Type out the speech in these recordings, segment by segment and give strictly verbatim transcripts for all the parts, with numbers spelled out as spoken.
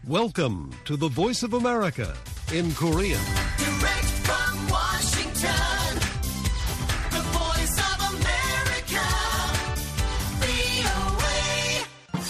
Welcome to the Voice of America in Korean. Direct from Washington, the Voice of America, 브이오에이.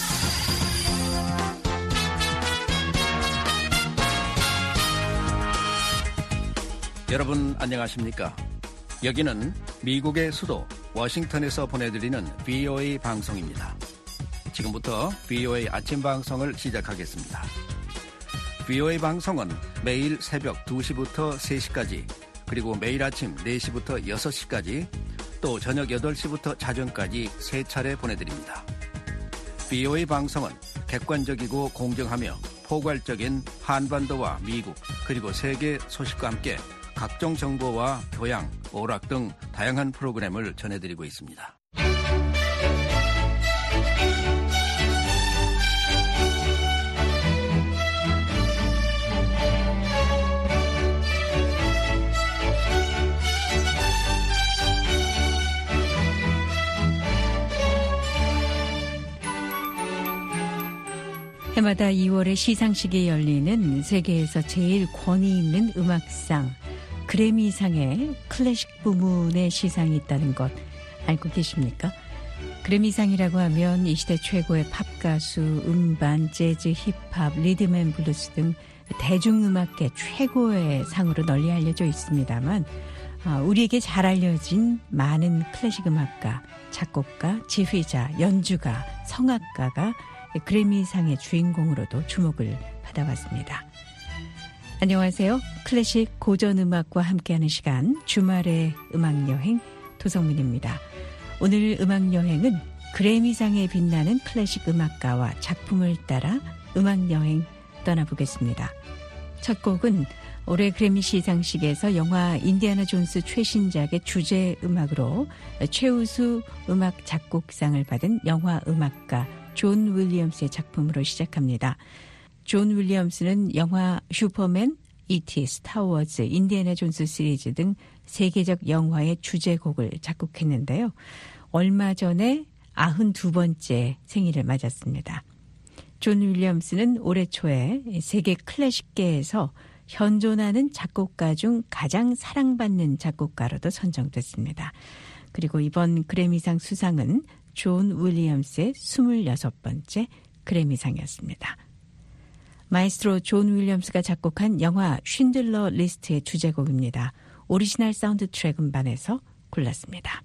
여러분 안녕하십니까? 여기는 미국의 수도 워싱턴에서 보내드리는 브이오에이 방송입니다. 지금부터 브이오에이 아침 방송을 시작하겠습니다. 브이오에이 방송은 매일 새벽 두 시부터 세 시까지, 그리고 매일 아침 네 시부터 여섯 시까지, 또 저녁 여덟 시부터 자정까지 세 차례 보내드립니다. 브이오에이 방송은 객관적이고 공정하며 포괄적인 한반도와 미국 그리고 세계 소식과 함께 각종 정보와 교양, 오락 등 다양한 프로그램을 전해드리고 있습니다. 해마다 이월에 시상식이 열리는 세계에서 제일 권위 있는 음악상, 그래미상에 클래식 부문의 시상이 있다는 것 알고 계십니까? 그래미상이라고 하면 이 시대 최고의 팝 가수, 음반, 재즈, 힙합, 리듬 앤 블루스 등 대중음악계 최고의 상으로 널리 알려져 있습니다만, 우리에게 잘 알려진 많은 클래식 음악가, 작곡가, 지휘자, 연주가, 성악가가 그래미상의 주인공으로도 주목을 받아왔습니다. 안녕하세요. 클래식 고전음악과 함께하는 시간, 주말의 음악여행 도성민입니다. 오늘 음악여행은 그래미상에 빛나는 클래식 음악가와 작품을 따라 음악여행 떠나보겠습니다. 첫 곡은 올해 그래미 시상식에서 영화 인디아나 존스 최신작의 주제 음악으로 최우수 음악 작곡상을 받은 영화 음악가 존 윌리엄스의 작품으로 시작합니다. 존 윌리엄스는 영화 슈퍼맨, 이티, 스타워즈, 인디애나 존스 시리즈 등 세계적 영화의 주제곡을 작곡했는데요. 얼마 전에 아흔두 번째 생일을 맞았습니다. 존 윌리엄스는 올해 초에 세계 클래식계에서 현존하는 작곡가 중 가장 사랑받는 작곡가로도 선정됐습니다. 그리고 이번 그래미상 수상은 존 윌리엄스의 스물여섯 번째 그래미상이었습니다. 마에스트로 존 윌리엄스가 작곡한 영화 쉰들러 리스트의 주제곡입니다. 오리지널 사운드 트랙 음반에서 골랐습니다.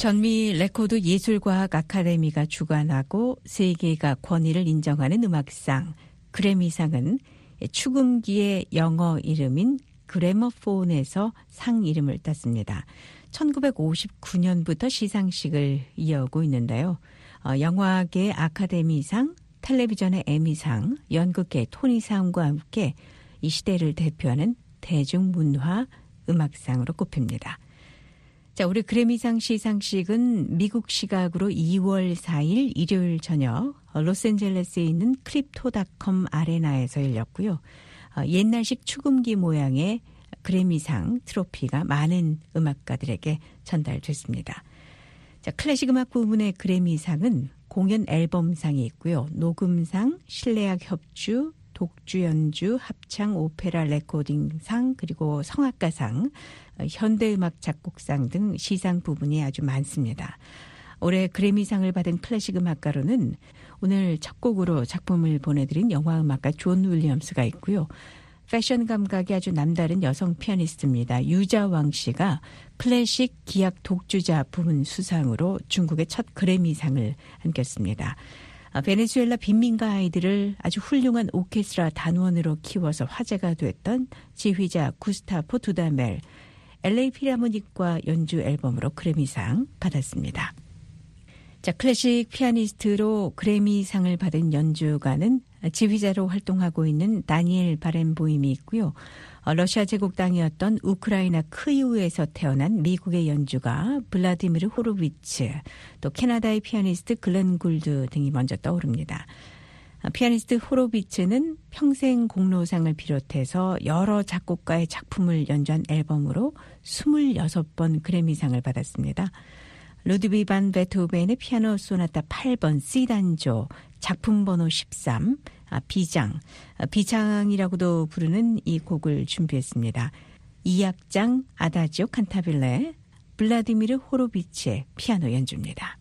전미 레코드 예술과학 아카데미가 주관하고 세계가 권위를 인정하는 음악상 그래미상은 축음기의 영어 이름인 그래머폰에서 상 이름을 땄습니다. 천구백오십구 년부터 시상식을 이어오고 있는데요. 어, 영화계 아카데미상, 텔레비전의 에미상, 연극계 토니상과 함께 이 시대를 대표하는 대중문화 음악상으로 꼽힙니다. 자, 우리 그래미상 시상식은 미국 시각으로 이월 사일 일요일 저녁 로스앤젤레스에 있는 크립토닷컴 아레나에서 열렸고요. 어, 옛날식 축음기 모양의 그래미상 트로피가 많은 음악가들에게 전달됐습니다. 자, 클래식 음악 부문의 그래미상은 공연 앨범상이 있고요. 녹음상, 실내악 협주, 독주 연주, 합창, 오페라 레코딩상, 그리고 성악가상, 현대음악 작곡상 등 시상 부분이 아주 많습니다. 올해 그래미상을 받은 클래식 음악가로는 오늘 첫 곡으로 작품을 보내드린 영화음악가 존 윌리엄스가 있고요. 패션 감각이 아주 남다른 여성 피아니스트입니다. 유자왕 씨가 클래식 기악 독주자 부문 수상으로 중국의 첫 그래미상을 안겼습니다. 베네수엘라 빈민가 아이들을 아주 훌륭한 오케스트라 단원으로 키워서 화제가 됐던 지휘자 구스타포 두다멜, 엘에이 필하모닉과 연주 앨범으로 그래미상 받았습니다. 자, 클래식 피아니스트로 그래미상을 받은 연주가는 지휘자로 활동하고 있는 다니엘 바렌보임이 있고요. 러시아 제국 땅이었던 우크라이나 크이우에서 태어난 미국의 연주가 블라디미르 호로비츠, 또 캐나다의 피아니스트 글렌 굴드 등이 먼저 떠오릅니다. 피아니스트 호로비츠는 평생 공로상을 비롯해서 여러 작곡가의 작품을 연주한 앨범으로 스물여섯 번 그래미상을 받았습니다. 루드비 반 베토벤의 피아노 소나타 팔 번 C단조, 작품 번호 십삼, 아, 비장, 아, 비장이라고도 부르는 이 곡을 준비했습니다. 이 악장 아다지오 칸타빌레, 블라디미르 호로비치의 피아노 연주입니다.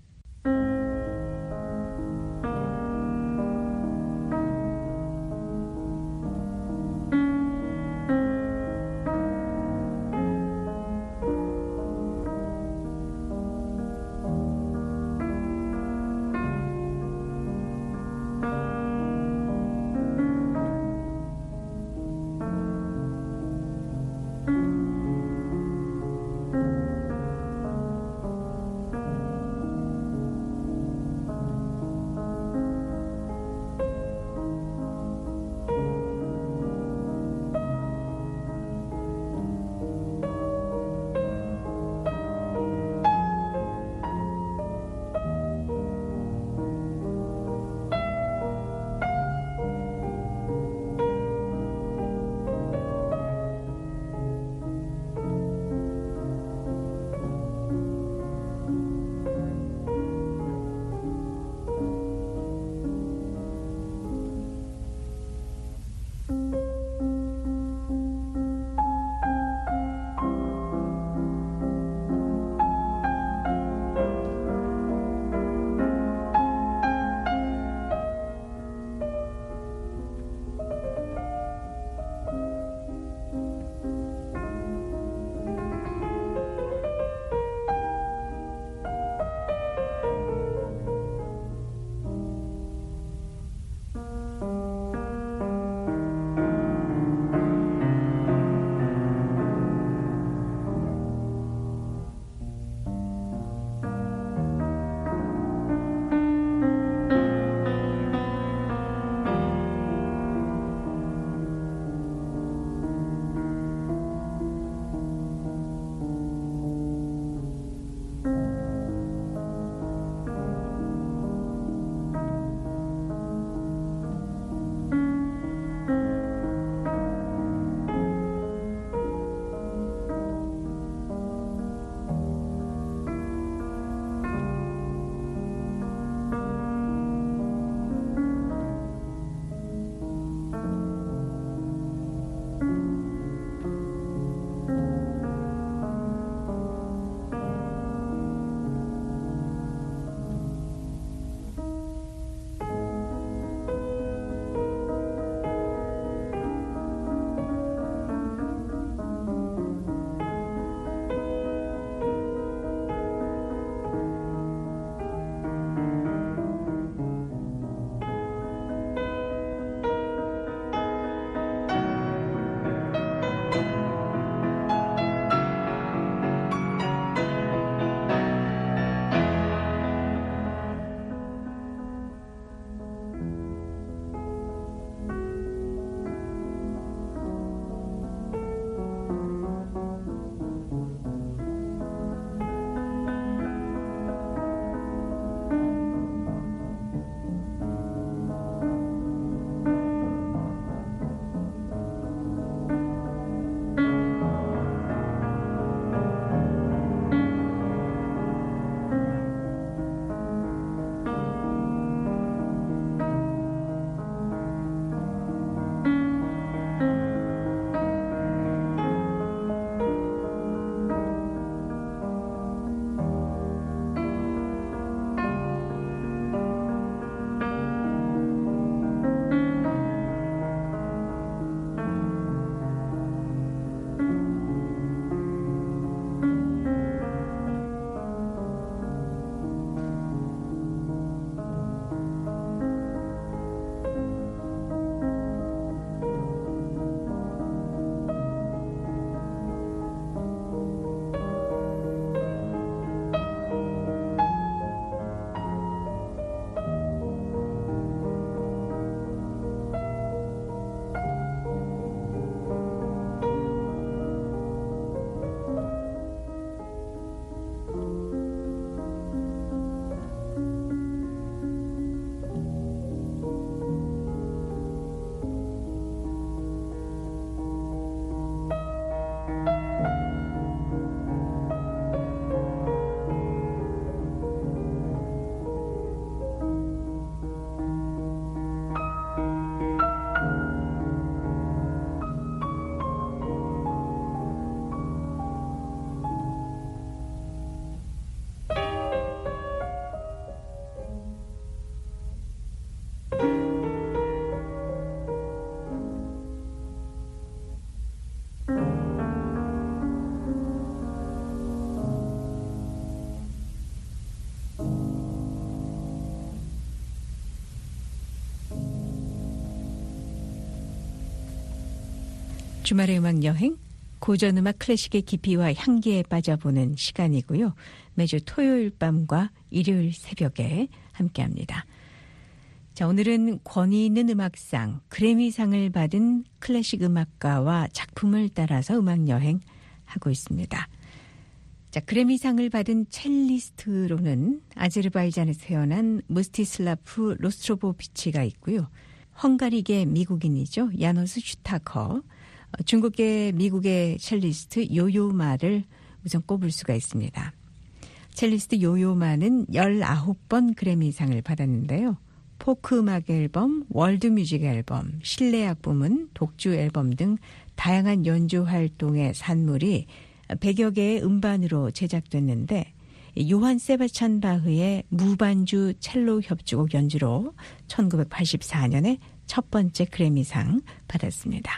주말의 음악 여행, 고전 음악 클래식의 깊이와 향기에 빠져보는 시간이고요. 매주 토요일 밤과 일요일 새벽에 함께합니다. 자, 오늘은 권위 있는 음악상, 그래미상을 받은 클래식 음악가와 작품을 따라서 음악 여행 하고 있습니다. 자, 그래미상을 받은 첼리스트로는 아제르바이잔에서 태어난 무스티슬라프 로스트로보비치가 있고요. 헝가리계 미국인이죠. 야노스 슈타커. 중국계 미국의 첼리스트 요요마를 우선 꼽을 수가 있습니다. 첼리스트 요요마는 열아홉 번 그래미상을 받았는데요. 포크 음악 앨범, 월드 뮤직 앨범, 실내악 부문, 독주 앨범 등 다양한 연주 활동의 산물이 백여 개의 음반으로 제작됐는데 요한 세바스찬 바흐의 무반주 첼로 협주곡 연주로 천구백팔십사 년에 첫 번째 그래미상 받았습니다.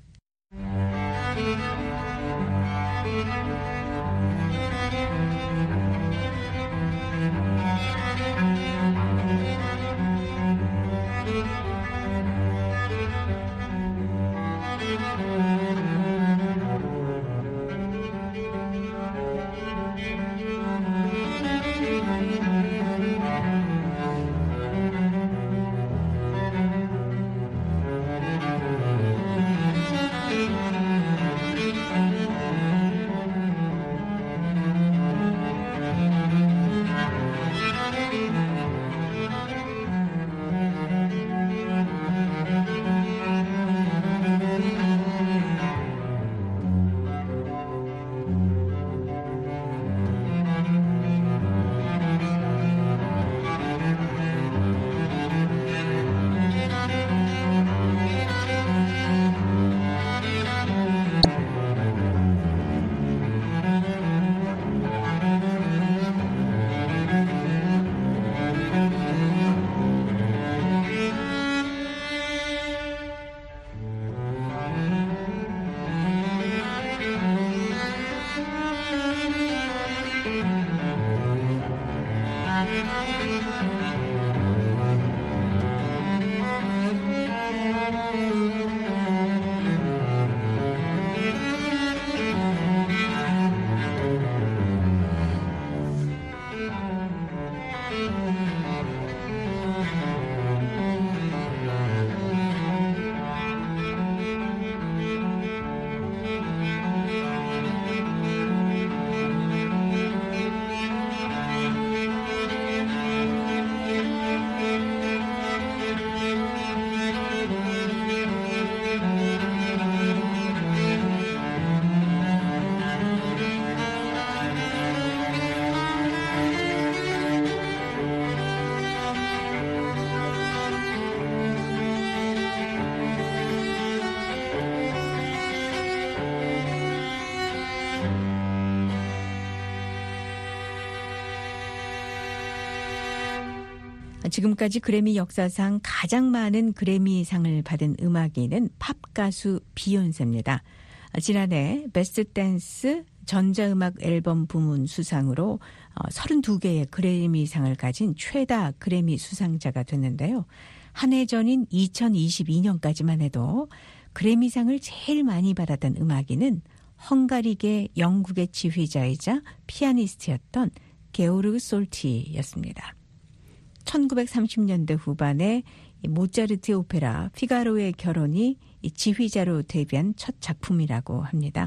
지금까지 그래미 역사상 가장 많은 그래미상을 받은 음악인은 팝 가수 비욘세입니다. 지난해 베스트 댄스 전자음악 앨범 부문 수상으로 서른두 개의 그래미상을 가진 최다 그래미 수상자가 됐는데요. 한 해 전인 이천이십이 년까지만 해도 그래미상을 제일 많이 받았던 음악인은 헝가리계 영국의 지휘자이자 피아니스트였던 게오르그 솔티였습니다. 천구백삼십 년대 후반에 모차르트 오페라 피가로의 결혼이 지휘자로 데뷔한 첫 작품이라고 합니다.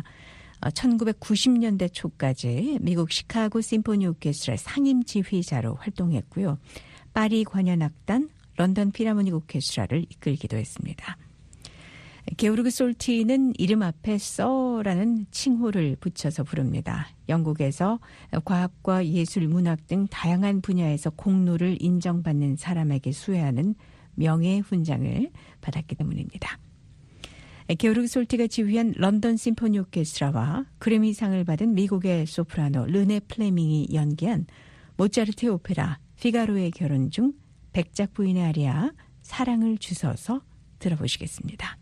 천구백구십 년대 초까지 미국 시카고 심포니 오케스트라의 상임 지휘자로 활동했고요. 파리 관현악단, 런던 필하모닉 오케스트라를 이끌기도 했습니다. 게오르그 솔티는 이름 앞에 서라는 칭호를 붙여서 부릅니다. 영국에서 과학과 예술, 문학 등 다양한 분야에서 공로를 인정받는 사람에게 수여하는 명예훈장을 받았기 때문입니다. 게오르그 솔티가 지휘한 런던 심포니 오케스트라와 그래미상을 받은 미국의 소프라노 르네 플레밍이 연기한 모차르트 오페라 피가로의 결혼 중 백작 부인의 아리아 사랑을 주셔서 들어보시겠습니다.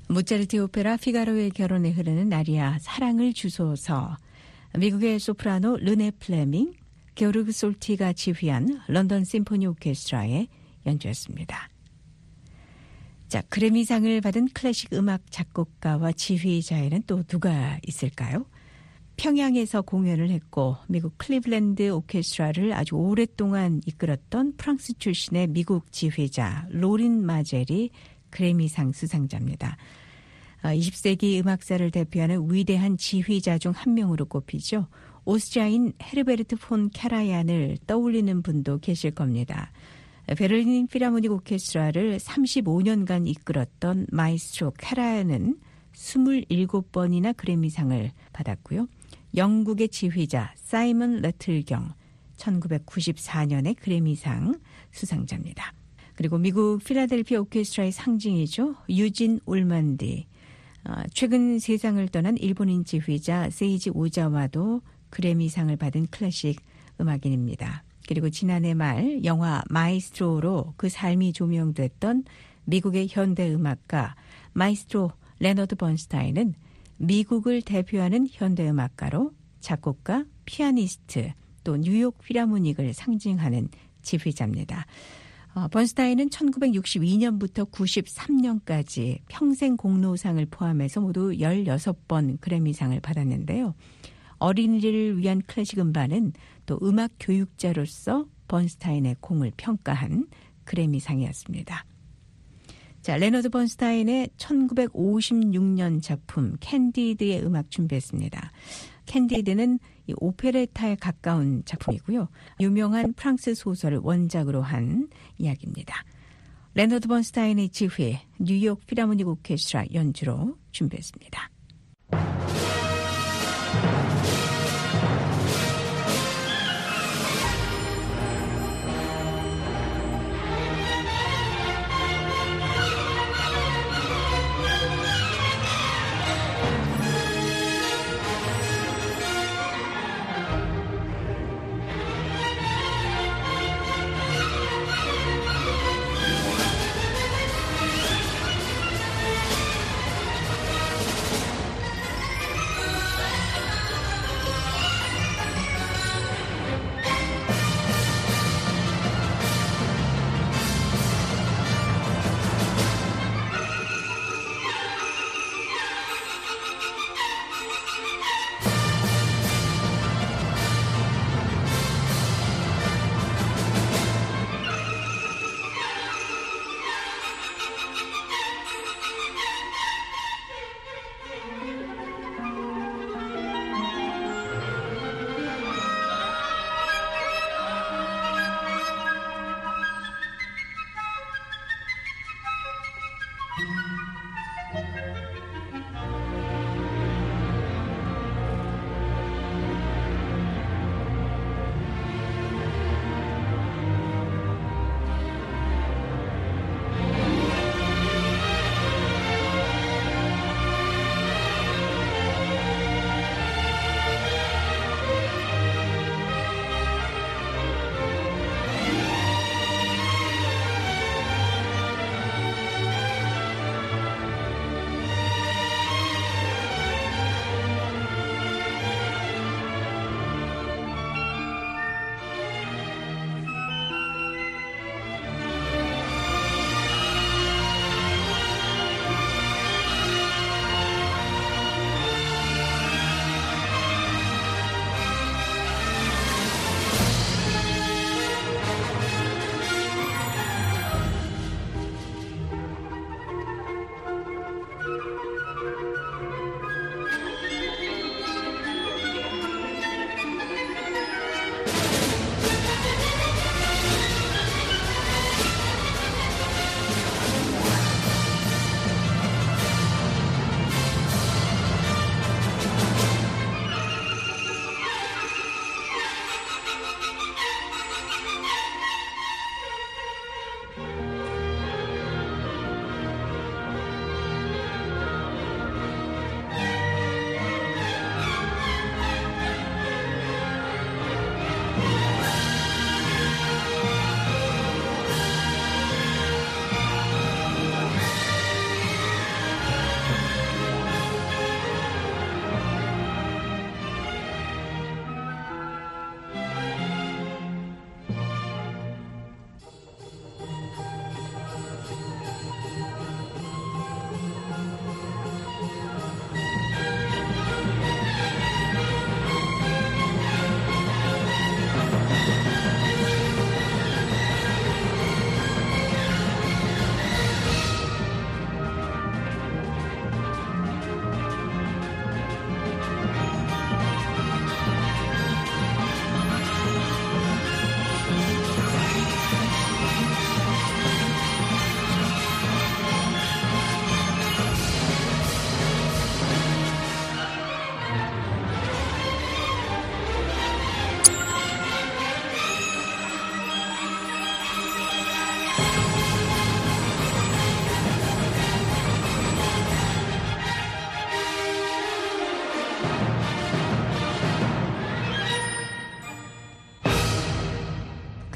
모차르트 오페라 피가로의 결혼에 흐르는 아리아 사랑을 주소서, 미국의 소프라노 르네 플레밍, 게오르그 솔티가 지휘한 런던 심포니 오케스트라의 연주였습니다. 자, 그래미상을 받은 클래식 음악 작곡가와 지휘자에는 또 누가 있을까요? 평양에서 공연을 했고 미국 클리블랜드 오케스트라를 아주 오랫동안 이끌었던 프랑스 출신의 미국 지휘자 로린 마젤이 그래미상 수상자입니다. 이십 세기 음악사를 대표하는 위대한 지휘자 중 한 명으로 꼽히죠. 오스트리아인 헤르베르트 폰 카라얀을 떠올리는 분도 계실 겁니다. 베를린 필하모닉 오케스트라를 삼십오 년간 이끌었던 마이스트로 카라얀은 이십칠 번이나 그래미상을 받았고요. 영국의 지휘자 사이먼 레틀경, 천구백구십사 년에 그래미상 수상자입니다. 그리고 미국 필라델피아 오케스트라의 상징이죠. 유진 올만디. 어, 최근 세상을 떠난 일본인 지휘자 세이지 오자와도 그래미상을 받은 클래식 음악인입니다. 그리고 지난해 말 영화 마이스트로로 그 삶이 조명됐던 미국의 현대음악가 마이스트로 레너드 번스타인은 미국을 대표하는 현대음악가로 작곡가, 피아니스트, 또 뉴욕 필하모닉을 상징하는 지휘자입니다. 어, 번스타인은 천구백육십이 년부터 구십삼 년까지 평생 공로상을 포함해서 모두 열여섯 번 그래미상을 받았는데요. 어린이를 위한 클래식 음반은 또 음악 교육자로서 번스타인의 공을 평가한 그래미상이었습니다. 자, 레너드 번스타인의 천구백오십육 년 작품 캔디드의 음악 준비했습니다. 캔디드는 이 오페레타에 가까운 작품이고요. 유명한 프랑스 소설을 원작으로 한 이야기입니다. 레너드 번스타인의 지휘, 뉴욕 필하모닉 오케스트라 연주로 준비했습니다.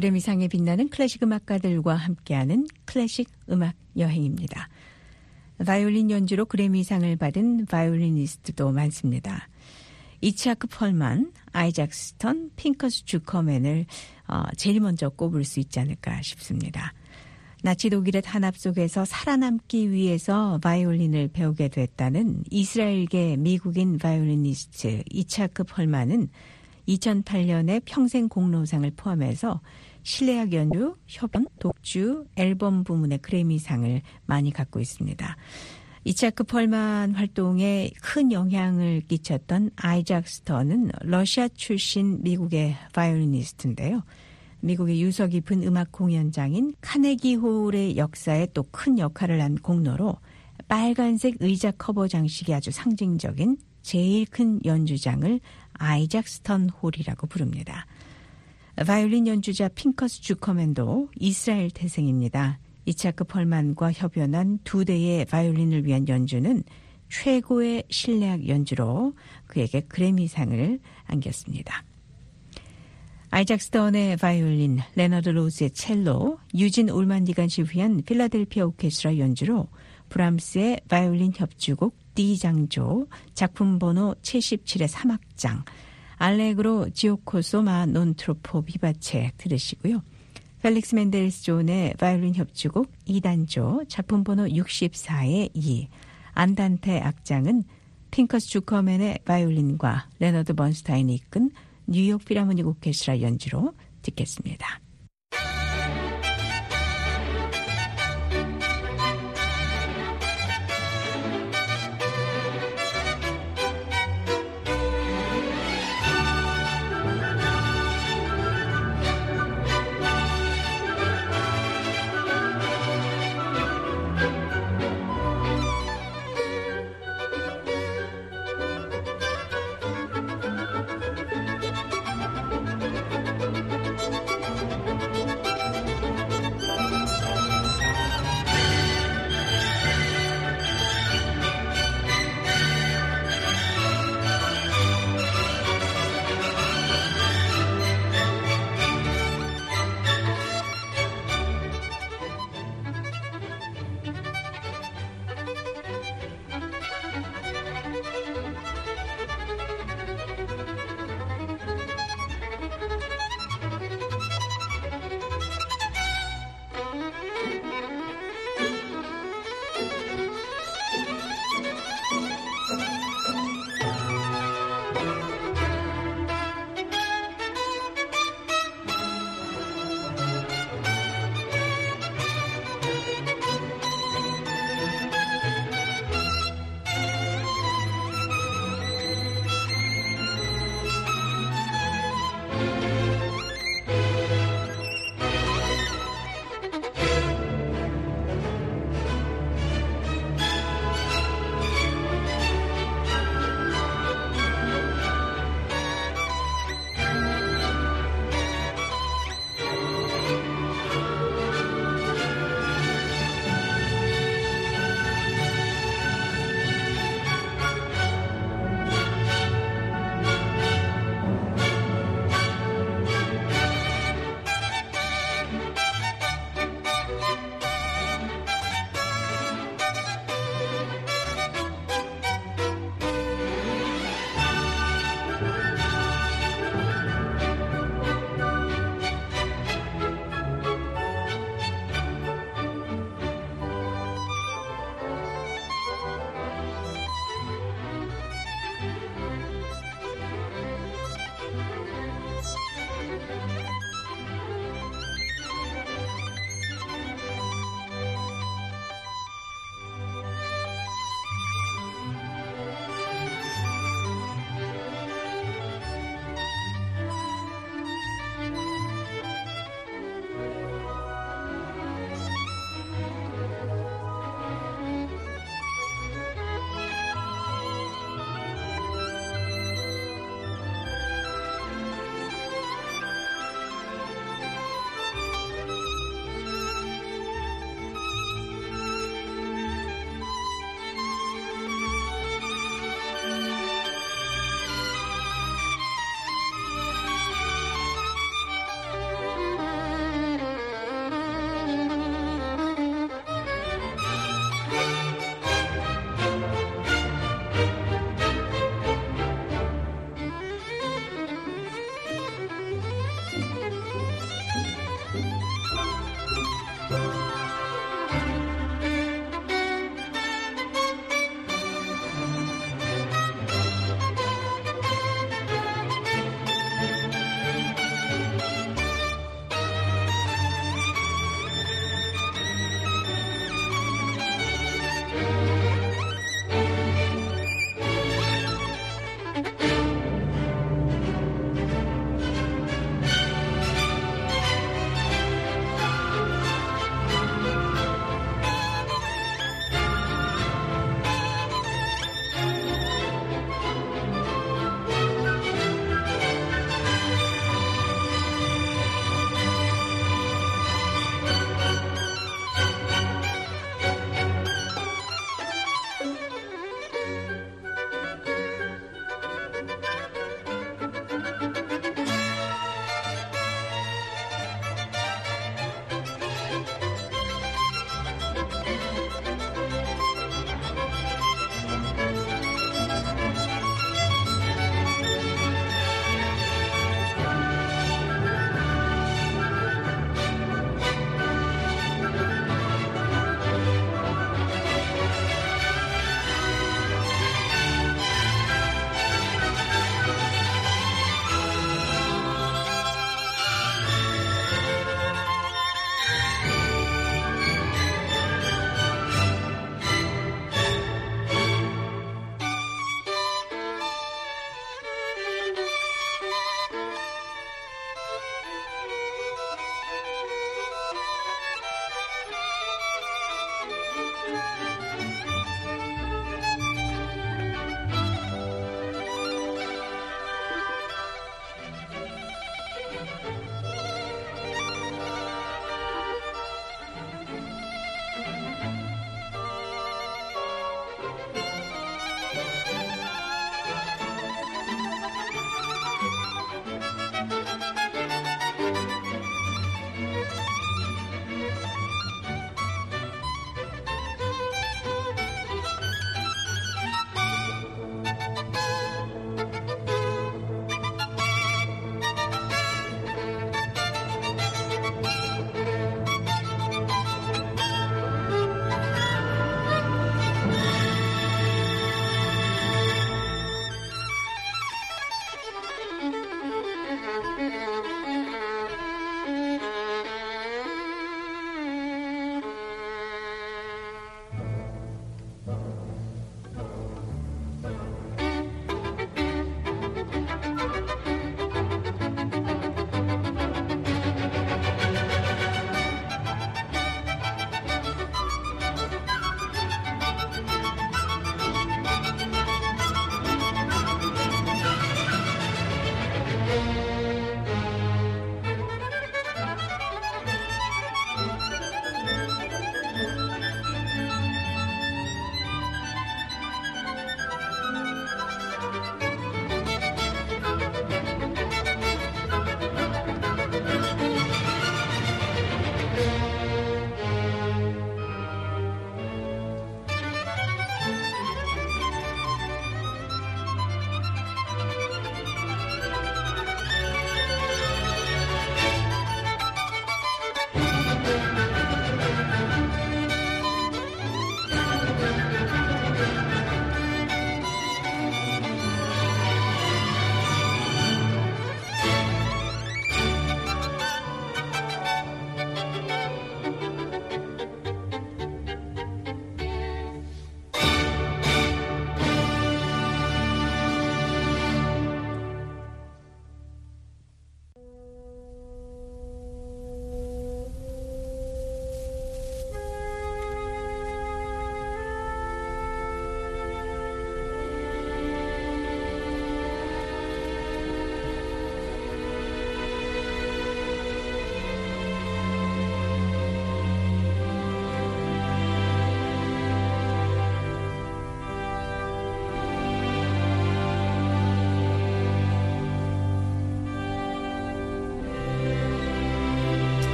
그래미상에 빛나는 클래식 음악가들과 함께하는 클래식 음악 여행입니다. 바이올린 연주로 그래미상을 받은 바이올리니스트도 많습니다. 이츠하크 펄만, 아이작 스턴, 핑커스 주커맨을 어, 제일 먼저 꼽을 수 있지 않을까 싶습니다. 나치 독일의 탄압 속에서 살아남기 위해서 바이올린을 배우게 됐다는 이스라엘계 미국인 바이올리니스트 이츠하크 펄만은 이천팔 년에 평생 공로상을 포함해서 실내악 연주, 협연, 독주, 앨범 부문의 그래미상을 많이 갖고 있습니다. 이츠하크 펄만 활동에 큰 영향을 끼쳤던 아이작 스턴은 러시아 출신 미국의 바이올리니스트인데요. 미국의 유서 깊은 음악 공연장인 카네기 홀의 역사에 또 큰 역할을 한 공로로 빨간색 의자 커버 장식이 아주 상징적인 제일 큰 연주장을 아이작 스턴 홀이라고 부릅니다. 바이올린 연주자 핑커스 주커맨도 이스라엘 태생입니다. 이츠하크 펄만과 협연한 두 대의 바이올린을 위한 연주는 최고의 실내악 연주로 그에게 그래미상을 안겼습니다. 아이작 스턴의 바이올린, 레너드 로즈의 첼로, 유진 올만디가 지휘한 필라델피아 오케스트라 연주로 브람스의 바이올린 협주곡 D장조, 작품 번호 칠십칠의 삼 악장, 알레그로 지오코소 마 논 트로포 비바체 들으시고요. 펠릭스 멘델스 존의 바이올린 협주곡 이 단조, 작품 번호 육십사의 이, 안단테 악장은 핑커스 주커맨의 바이올린과 레너드 번스타인이 이끈 뉴욕 필하모닉 오케스트라 연주로 듣겠습니다.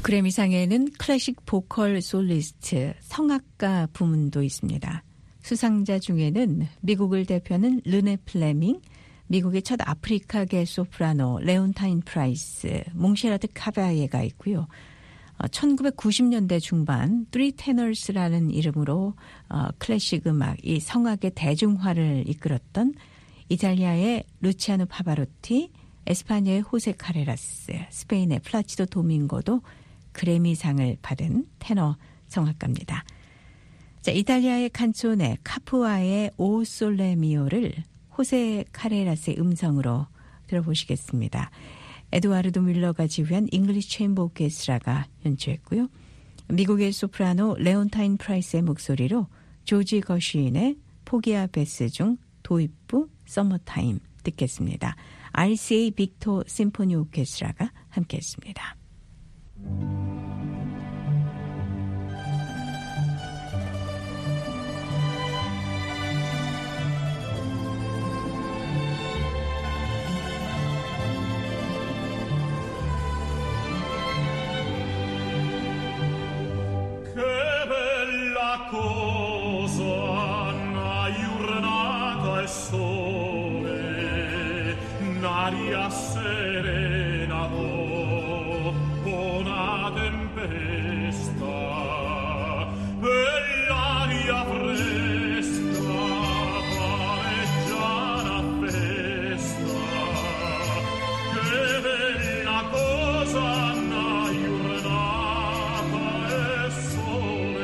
그래미상에는 클래식 보컬 솔리스트, 성악가 부문도 있습니다. 수상자 중에는 미국을 대표하는 르네 플레밍, 미국의 첫 아프리카계 소프라노 레온타인 프라이스, 몽쉐라드 카바예가 있고요. 천구백구십 년대 중반 Three Tenors라는 이름으로 클래식 음악, 이 성악의 대중화를 이끌었던 이탈리아의 루치아노 파바로티, 에스파냐의 호세 카레라스, 스페인의 플라치도 도밍고도 그래미상을 받은 테너 성악가입니다. 자, 이탈리아의 칸초네 카푸아의 오 솔레 미오를 호세 카레라스의 음성으로 들어보시겠습니다. 에두아르도 뮬러가 지휘한 잉글리시 체인버 오케스트라가 연주했고요. 미국의 소프라노 레온타인 프라이스의 목소리로 조지 거쉬인의 포기아 베스 중 도입부 서머타임 듣겠습니다. 알씨에이 빅토 심포니 오케스트라가 함께했습니다. Cosa una giornata al sole, un'aria serena o una tempesta, e l'aria fresca pareggia una festa. Che bella cosa una giornata al sole.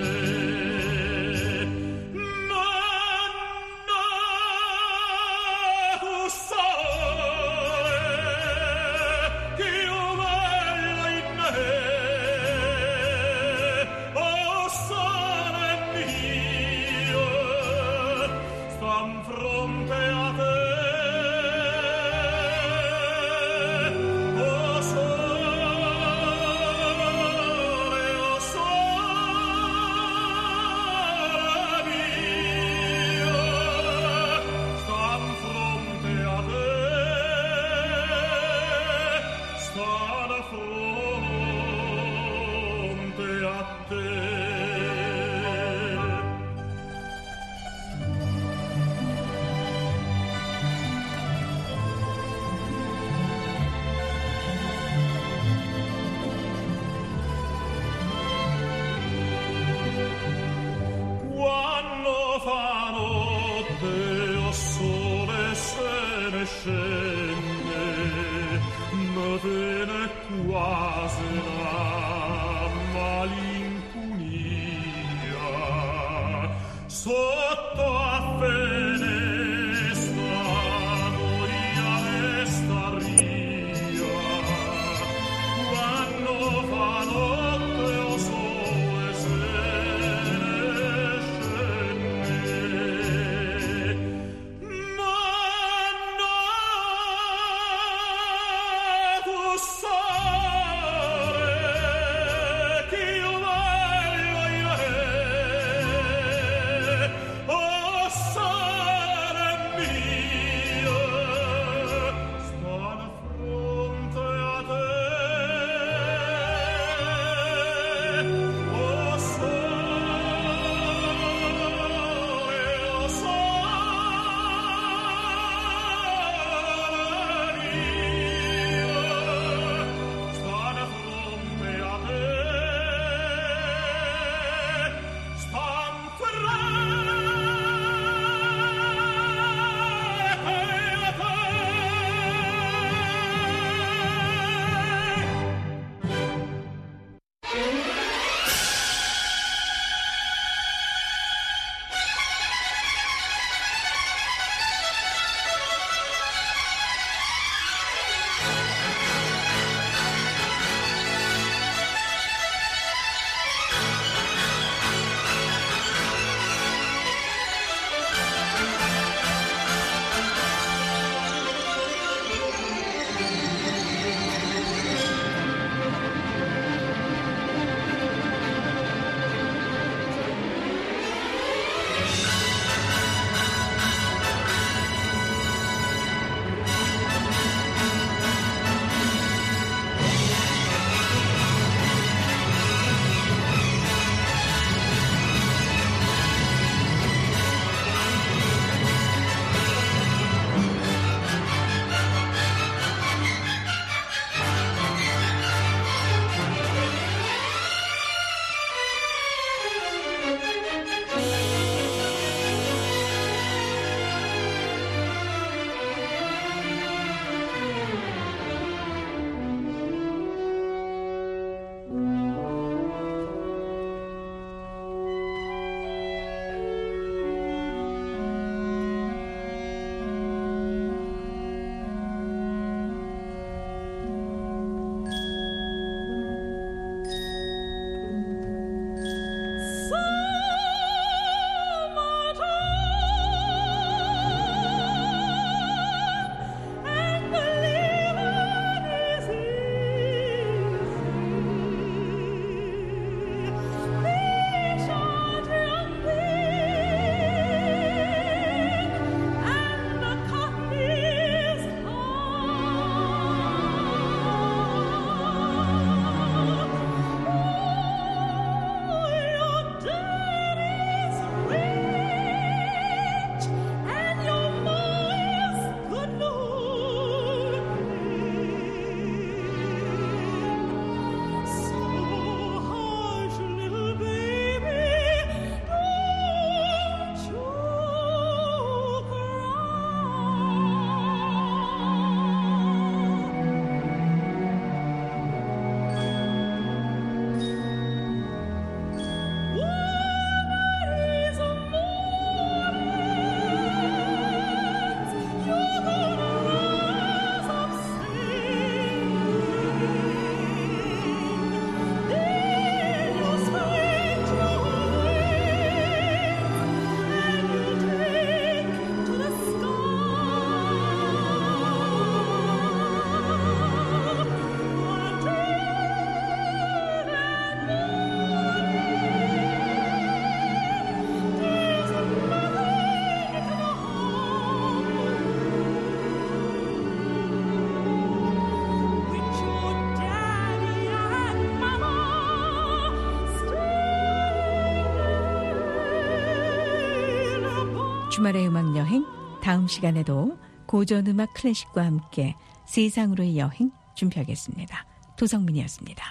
주말의 음악 여행, 다음 시간에도 고전 음악 클래식과 함께 세상으로의 여행 준비하겠습니다. 도성민이었습니다.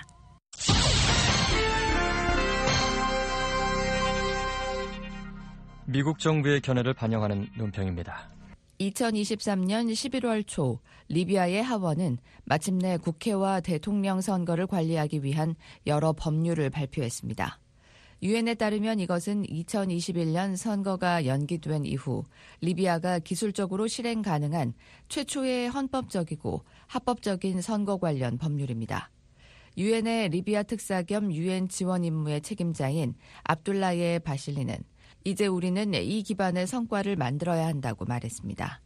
미국 정부의 견해를 반영하는 논평입니다. 이천이십삼 년 십일월 초 리비아의 하원은 마침내 국회와 대통령 선거를 관리하기 위한 여러 법률을 발표했습니다. 유엔에 따르면 이것은 이천이십일 년 선거가 연기된 이후 리비아가 기술적으로 실행 가능한 최초의 헌법적이고 합법적인 선거 관련 법률입니다. 유엔의 리비아 특사 겸 유엔 지원 임무의 책임자인 압둘라예 바실리는 이제 우리는 이 기반의 성과를 만들어야 한다고 말했습니다.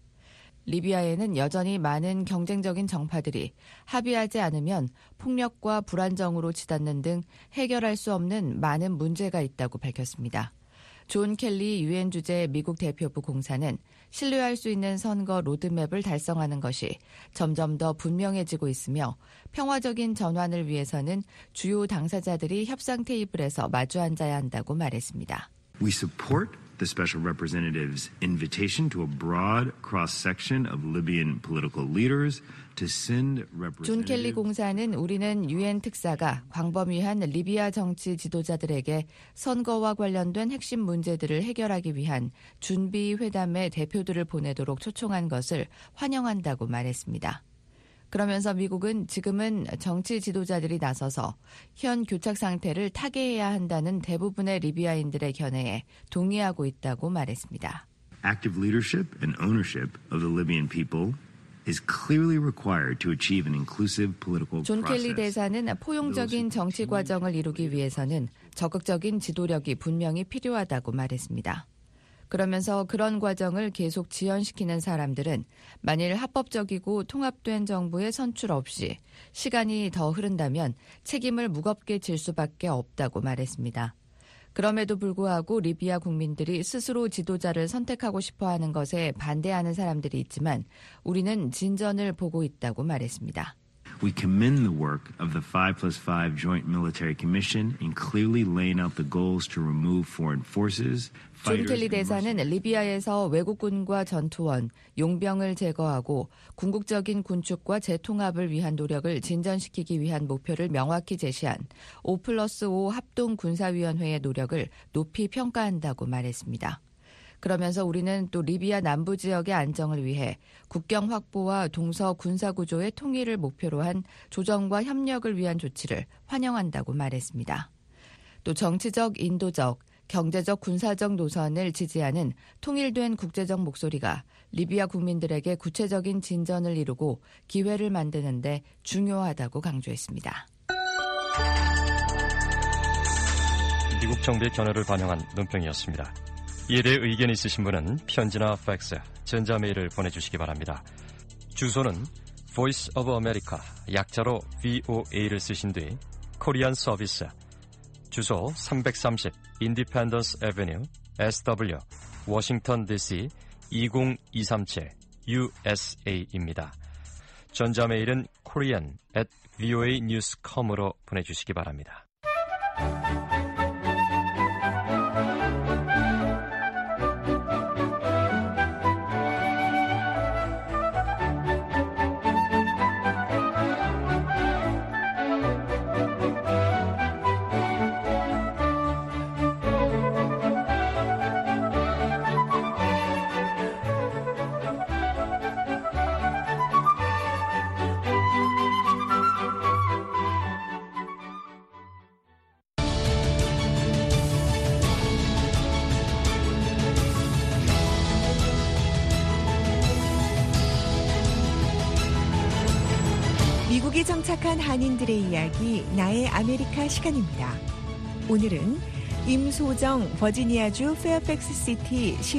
리비아에는 여전히 많은 경쟁적인 정파들이 합의하지 않으면 폭력과 불안정으로 치닫는 등 해결할 수 없는 많은 문제가 있다고 밝혔습니다. 존 켈리 유엔 주재 미국 대표부 공사는 신뢰할 수 있는 선거 로드맵을 달성하는 것이 점점 더 분명해지고 있으며 평화적인 전환을 위해서는 주요 당사자들이 협상 테이블에서 마주 앉아야 한다고 말했습니다. We support the Special Representative's invitation to a broad cross-section of Libyan political leaders to send representatives. 존 켈리 공사는 우리는 유엔 특사가 광범위한 리비아 정치 지도자들에게 선거와 관련된 핵심 문제들을 해결하기 위한 준비 회담의 대표들을 보내도록 초청한 것을 환영한다고 말했습니다. 그러면서 미국은 지금은 정치 지도자들이 나서서 현 교착 상태를 타개해야 한다는 대부분의 리비아인들의 견해에 동의하고 있다고 말했습니다. Active leadership and ownership of the Libyan people is clearly required to achieve an inclusive political 존 process. 켈리 대사는 포용적인 정치 과정을 이루기 위해서는 적극적인 지도력이 분명히 필요하다고 말했습니다. 그러면서 그런 과정을 계속 지연시키는 사람들은 만일 합법적이고 통합된 정부의 선출 없이 시간이 더 흐른다면 책임을 무겁게 질 수밖에 없다고 말했습니다. 그럼에도 불구하고 리비아 국민들이 스스로 지도자를 선택하고 싶어하는 것에 반대하는 사람들이 있지만 우리는 진전을 보고 있다고 말했습니다. We commend the work of the five plus five Joint Military Commission in clearly laying out the goals to remove foreign forces. 존 켈리 대사는 리비아에서 외국군과 전투원, 용병을 제거하고 궁극적인 군축과 재통합을 위한 노력을 진전시키기 위한 목표를 명확히 제시한 오 플러스 오 합동군사위원회의 노력을 높이 평가한다고 말했습니다. 그러면서 우리는 또 리비아 남부 지역의 안정을 위해 국경 확보와 동서 군사구조의 통일을 목표로 한 조정과 협력을 위한 조치를 환영한다고 말했습니다. 또 정치적, 인도적, 경제적, 군사적 노선을 지지하는 통일된 국제적 목소리가 리비아 국민들에게 구체적인 진전을 이루고 기회를 만드는 데 중요하다고 강조했습니다. 미국 정부의 견해를 반영한 논평이었습니다. 이에 대해 의견이 있으신 분은 편지나 팩스, 전자메일을 보내주시기 바랍니다. 주소는 Voice of America, 약자로 브이오에이를 쓰신 뒤 코리안 서비스, 주소 삼백삼십 Independence Avenue, 에스더블유, 워싱턴 디씨 이공이삼칠 유에스에이입니다. 전자메일은 korean at voanews dot com으로 보내주시기 바랍니다. 미국에 정착한 한인들의 이야기, 나의 아메리카 시간입니다. 오늘은 임소정 버지니아주 페어팩스 시티